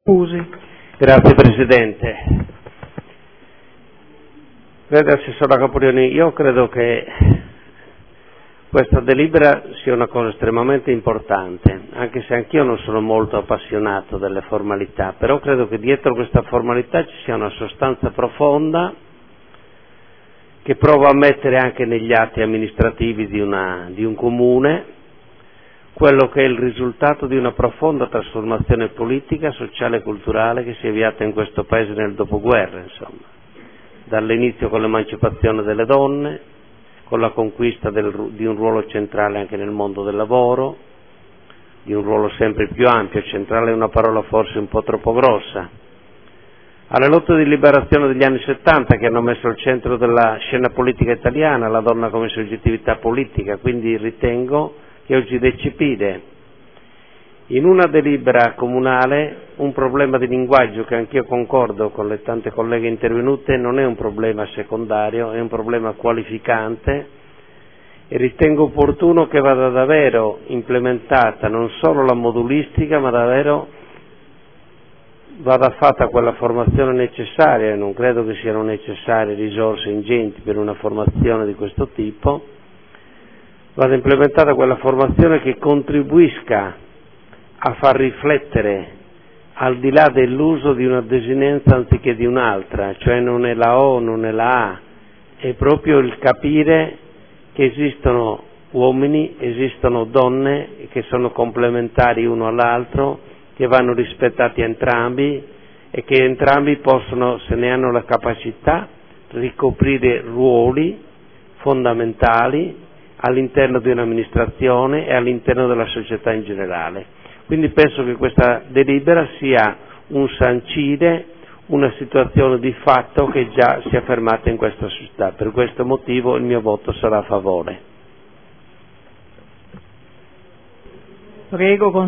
Grazie Presidente. Vede Assessore Capurioni, io credo che questa delibera sia una cosa estremamente importante, anche se anch'io non sono molto appassionato delle formalità, però credo che dietro questa formalità ci sia una sostanza profonda che provo a mettere anche negli atti amministrativi di un comune, quello che è il risultato di una profonda trasformazione politica, sociale e culturale che si è avviata in questo Paese nel dopoguerra, insomma. Dall'inizio con l'emancipazione delle donne, con la conquista di un ruolo centrale anche nel mondo del lavoro, di un ruolo sempre più ampio, centrale è una parola forse un po' troppo grossa, alle lotte di liberazione degli anni 70 che hanno messo al centro della scena politica italiana la donna come soggettività politica, quindi ritengo che oggi recepire in una delibera comunale un problema di linguaggio che anch'io concordo con le tante colleghe intervenute non è un problema secondario, è un problema qualificante e ritengo opportuno che vada davvero implementata non solo la modulistica ma davvero vada fatta quella formazione necessaria, non credo che siano necessarie risorse ingenti per una formazione di questo tipo, vada implementata quella formazione che contribuisca a far riflettere al di là dell'uso di una desinenza anziché di un'altra, cioè non è la O, non è la A, è proprio il capire che esistono uomini, esistono donne che sono complementari uno all'altro, che vanno rispettati entrambi e che entrambi possono, se ne hanno la capacità, ricoprire ruoli fondamentali all'interno di un'amministrazione e all'interno della società in generale. Quindi penso che questa delibera sia un sancire una situazione di fatto che già si è affermata in questa società. Per questo motivo il mio voto sarà a favore. Prego.